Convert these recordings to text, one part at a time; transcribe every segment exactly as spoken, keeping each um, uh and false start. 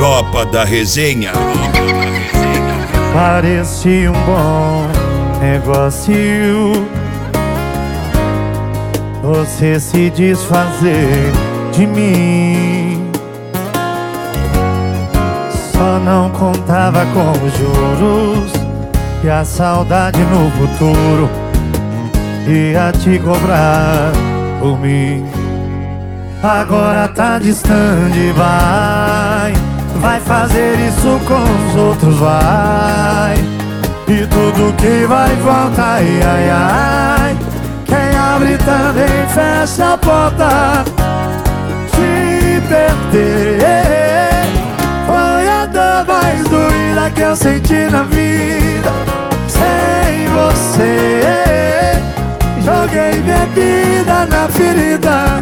Tropa da Resenha. Parecia um bom negócio você se desfazer de mim. Só não contava com os juros e a saudade no futuro ia te cobrar por mim. Agora tá distante, vai Vai fazer isso com os outros, vai. E tudo que vai volta, ai, ai, ai. Quem abre também fecha a porta. Te perder foi a dor mais doída que eu senti na vida. Sem você joguei bebida na ferida.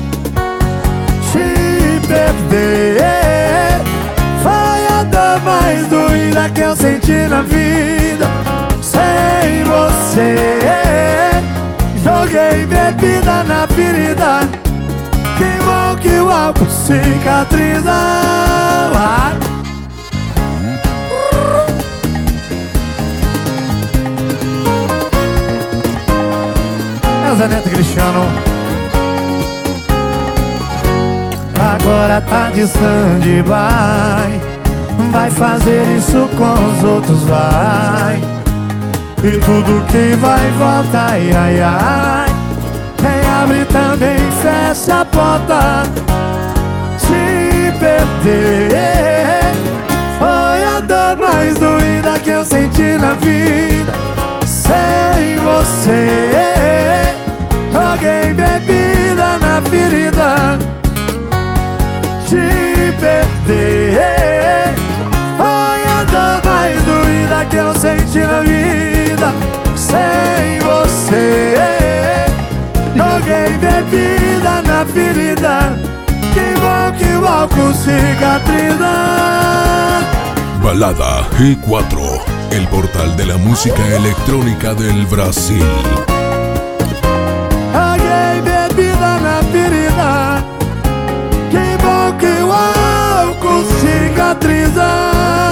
Te perder foi a dor mais doída que eu senti na vida. Sem você joguei bebida na ferida. Que bom que o álcool cicatriza. É o Zé Neto Cristiano. Agora tá distante, vai Vai fazer isso com os outros, vai. E tudo que vai volta, ai, ai, ai. Quem abre também fecha a porta. Se perder foi a dor mais doída que eu senti na vida. Sem você joguei bebida na ferida. Te perder foi a dor mais doída que eu senti na vida. Sem você joguei bebida na ferida. Que bom que o álcool cicatriza. Balada G cuatro, el portal de la música electrónica del Brasil. Joguei bebida na ferida. Que bom que o álcool cicatriza.